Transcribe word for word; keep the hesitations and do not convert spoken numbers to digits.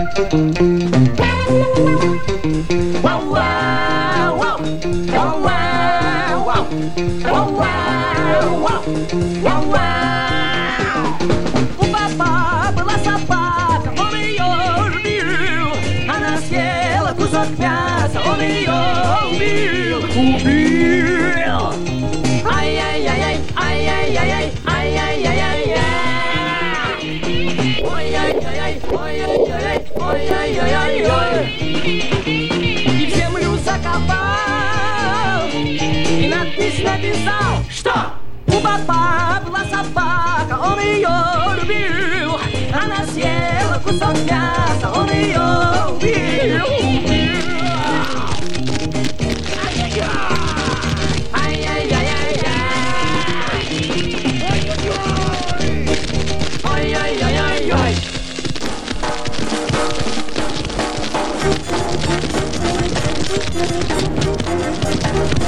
У папа была собака, он ее любил. Она съела кусок мяса, он ее убил. Убил. Ай-яй-яй-яй, ай-яй-яй-яй, ай-яй-яй-яй. Ой-яй-яй-яй, ой-яй-яй-яй, ой-яй-яй-яй. И в землю закопал, и надпись написал, что у папа была собака, он ее любил. Она съела кусок мяса, он ее убил. Ой-ой-ой-ой-ой. Ой-ой-ой-ой-ой.